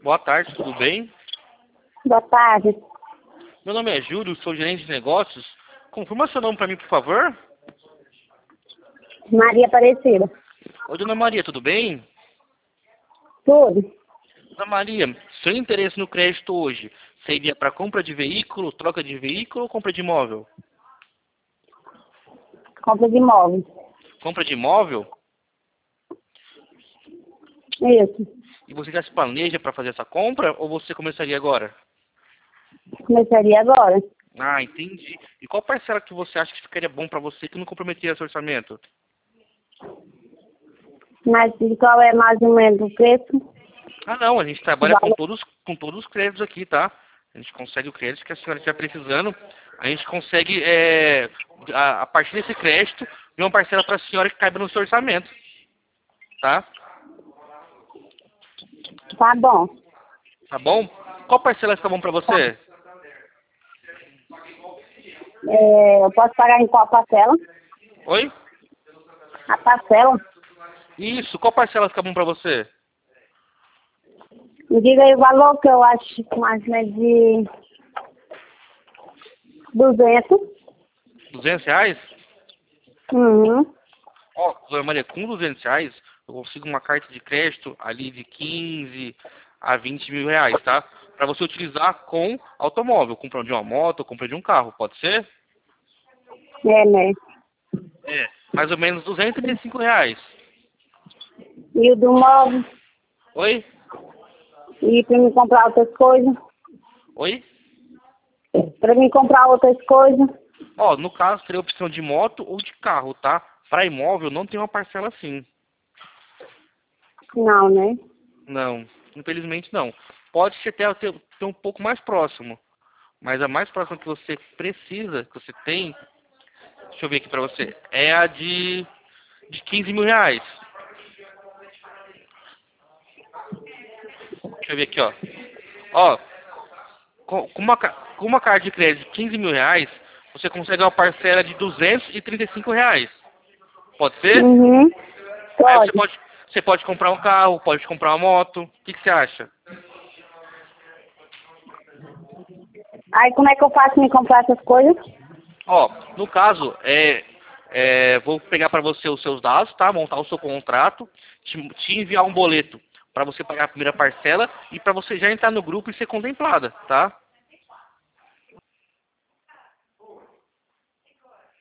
Boa tarde, tudo bem? Boa tarde. Meu nome é Júlio, sou gerente de negócios. Confirma seu nome para mim, por favor. Maria Aparecida. Oi, dona Maria, tudo bem? Tudo. Dona Maria, seu interesse no crédito hoje seria para compra de veículo, troca de veículo ou compra de imóvel? Compra de imóvel. Compra de imóvel? Isso. E você já se planeja para fazer essa compra ou você começaria agora? Começaria agora. Ah, entendi. E qual parcela que você acha que ficaria bom para você que não comprometeria seu orçamento? Mas qual é mais ou menos o preço? Ah, não, a gente O trabalha valor. com todos os créditos aqui, tá? A gente consegue o crédito que a senhora estiver precisando. A gente consegue, a partir desse crédito, ver uma parcela para a senhora que caiba no seu orçamento, tá? Tá bom. Tá bom? Qual parcela fica bom para você? Eu posso pagar em qual parcela? Oi? A parcela? Isso, qual parcela fica bom para você? Me diga aí o valor que eu acho que mais ou menos de 200. R$ 200? Uhum. Ó, dona Maria, com R$ 200 eu consigo uma carta de crédito ali de 15 a 20 mil reais, tá? Para você utilizar com automóvel, compra de uma moto, compra de um carro, pode ser? É, né? É, mais ou menos R$ 235. E o do móvel? Oi? E pra mim comprar outras coisas? Oi? Pra mim comprar outras coisas? Ó, no caso, teria a opção de moto ou de carro, tá? Para imóvel não tem uma parcela assim. Não, né? Não, infelizmente não. Pode ser até ter um pouco mais próximo, mas a mais próxima que você precisa, que você tem, deixa eu ver aqui pra você, é a de R$ 15 mil. Deixa eu ver aqui, ó. Ó, com uma carta de crédito de R$ 15 mil, você consegue uma parcela de R$ 235. Pode ser? Uhum. Aí Pode. você pode comprar um carro, pode comprar uma moto. O que você acha? Aí como é que eu faço pra me comprar essas coisas? Ó, no caso, vou pegar para você os seus dados, tá? Montar o seu contrato, te enviar um boleto para você pagar a primeira parcela e para você já entrar no grupo e ser contemplada, tá?